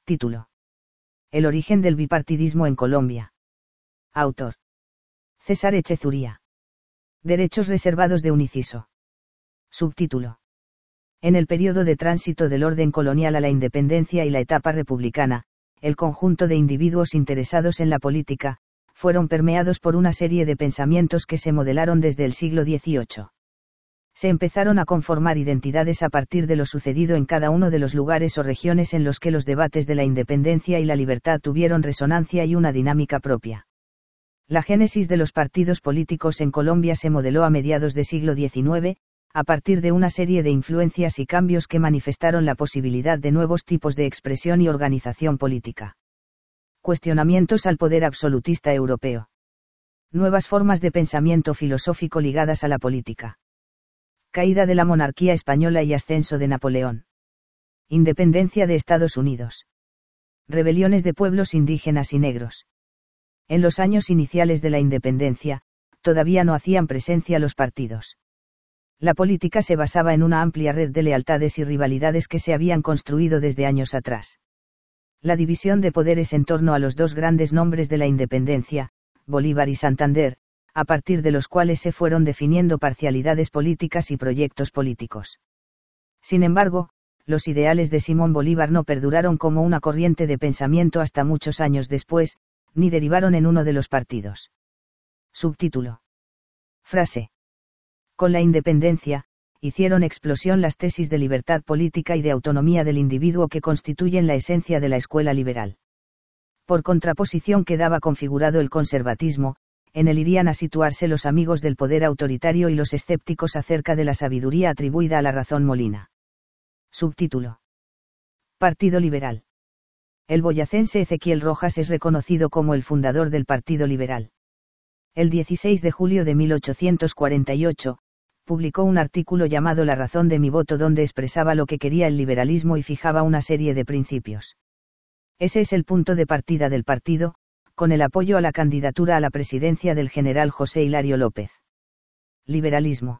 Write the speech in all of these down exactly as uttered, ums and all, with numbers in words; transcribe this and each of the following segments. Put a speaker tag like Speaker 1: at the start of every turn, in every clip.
Speaker 1: Título: El origen del bipartidismo en Colombia. Autor: César Echezuría. Derechos reservados de Uniciso. Subtítulo: En el periodo de tránsito del orden colonial a la independencia y la etapa republicana, el conjunto de individuos interesados en la política, fueron permeados por una serie de pensamientos que se modelaron desde el siglo dieciocho. Se empezaron a conformar identidades a partir de lo sucedido en cada uno de los lugares o regiones en los que los debates de la independencia y la libertad tuvieron resonancia y una dinámica propia. La génesis de los partidos políticos en Colombia se modeló a mediados del siglo diecinueve, a partir de una serie de influencias y cambios que manifestaron la posibilidad de nuevos tipos de expresión y organización política. Cuestionamientos al poder absolutista europeo. Nuevas formas de pensamiento filosófico ligadas a la política. Caída de la monarquía española y ascenso de Napoleón. Independencia de Estados Unidos. Rebeliones de pueblos indígenas y negros. En los años iniciales de la independencia, todavía no hacían presencia los partidos. La política se basaba en una amplia red de lealtades y rivalidades que se habían construido desde años atrás. La división de poderes en torno a los dos grandes nombres de la independencia, Bolívar y Santander, a partir de los cuales se fueron definiendo parcialidades políticas y proyectos políticos. Sin embargo, los ideales de Simón Bolívar no perduraron como una corriente de pensamiento hasta muchos años después, ni derivaron en uno de los partidos. Subtítulo: Frase: Con la independencia, hicieron explosión las tesis de libertad política y de autonomía del individuo que constituyen la esencia de la escuela liberal. Por contraposición quedaba configurado el conservatismo, en él irían a situarse los amigos del poder autoritario y los escépticos acerca de la sabiduría atribuida a la razón molina. Subtítulo: Partido Liberal. El boyacense Ezequiel Rojas es reconocido como el fundador del Partido Liberal. El dieciséis de julio de mil ochocientos cuarenta y ocho, publicó un artículo llamado La razón de mi voto donde expresaba lo que quería el liberalismo y fijaba una serie de principios. Ese es el punto de partida del partido, con el apoyo a la candidatura a la presidencia del general José Hilario López. Liberalismo.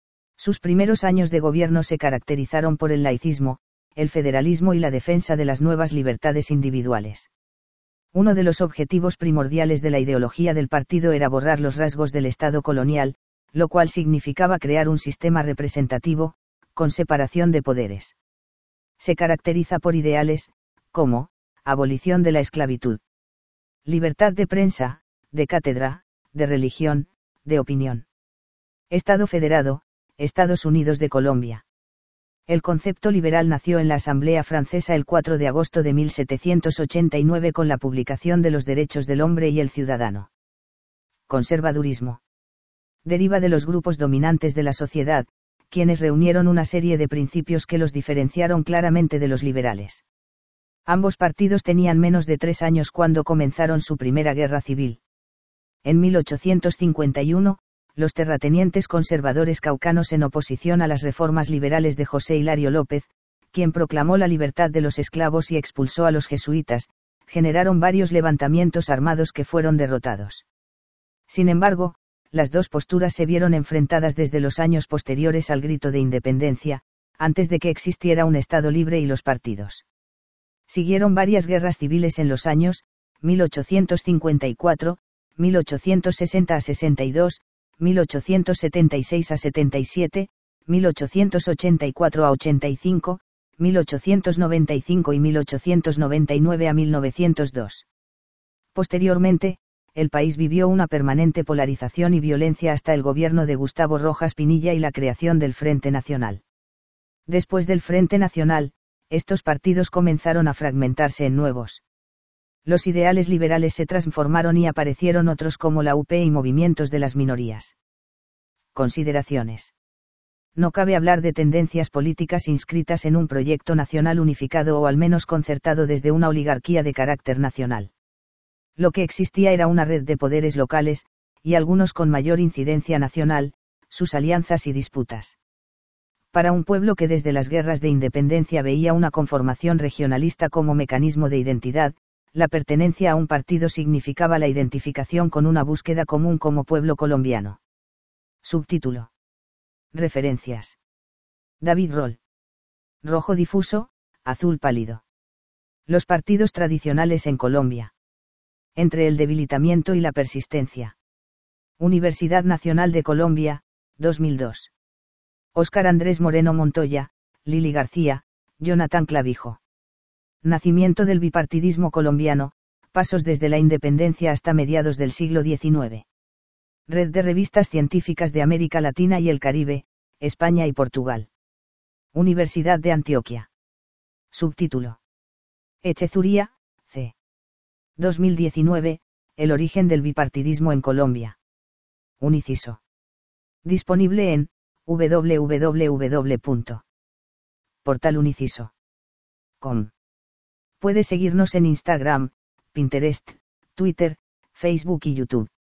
Speaker 1: Sus primeros años de gobierno se caracterizaron por el laicismo, el federalismo y la defensa de las nuevas libertades individuales. Uno de los objetivos primordiales de la ideología del partido era borrar los rasgos del Estado colonial, lo cual significaba crear un sistema representativo, con separación de poderes. Se caracteriza por ideales, como, abolición de la esclavitud, libertad de prensa, de cátedra, de religión, de opinión. Estado federado, Estados Unidos de Colombia. El concepto liberal nació en la Asamblea Francesa el cuatro de agosto de mil setecientos ochenta y nueve con la publicación de los Derechos del Hombre y el Ciudadano. Conservadurismo. Deriva de los grupos dominantes de la sociedad, quienes reunieron una serie de principios que los diferenciaron claramente de los liberales. Ambos partidos tenían menos de tres años cuando comenzaron su primera guerra civil. En mil ochocientos cincuenta y uno, los terratenientes conservadores caucanos en oposición a las reformas liberales de José Hilario López, quien proclamó la libertad de los esclavos y expulsó a los jesuitas, generaron varios levantamientos armados que fueron derrotados. Sin embargo, las dos posturas se vieron enfrentadas desde los años posteriores al grito de independencia, antes de que existiera un Estado libre y los partidos. Siguieron varias guerras civiles en los años mil ochocientos cincuenta y cuatro, mil ochocientos sesenta a sesenta y dos, mil ochocientos setenta y seis a setenta y siete, mil ochocientos ochenta y cuatro a ochenta y cinco, mil ochocientos noventa y cinco y mil ochocientos noventa y nueve a mil novecientos dos. Posteriormente, el país vivió una permanente polarización y violencia hasta el gobierno de Gustavo Rojas Pinilla y la creación del Frente Nacional. Después del Frente Nacional, estos partidos comenzaron a fragmentarse en nuevos. Los ideales liberales se transformaron y aparecieron otros como la U P y movimientos de las minorías. Consideraciones. No cabe hablar de tendencias políticas inscritas en un proyecto nacional unificado o al menos concertado desde una oligarquía de carácter nacional. Lo que existía era una red de poderes locales, y algunos con mayor incidencia nacional, sus alianzas y disputas. Para un pueblo que desde las guerras de independencia veía una conformación regionalista como mecanismo de identidad, la pertenencia a un partido significaba la identificación con una búsqueda común como pueblo colombiano. Subtítulo. Referencias. David Roll. Rojo difuso, azul pálido. Los partidos tradicionales en Colombia. Entre el debilitamiento y la persistencia. Universidad Nacional de Colombia, dos mil dos. Óscar Andrés Moreno Montoya, Lili García, Jonathan Clavijo. Nacimiento del bipartidismo colombiano, pasos desde la independencia hasta mediados del siglo diecinueve. Red de revistas científicas de América Latina y el Caribe, España y Portugal. Universidad de Antioquia. Subtítulo. Echezuría, C. dos mil diecinueve, El origen del bipartidismo en Colombia. Un inciso. Disponible en doble u doble u doble u punto portal uniciso punto com. Puede seguirnos en Instagram, Pinterest, Twitter, Facebook y YouTube.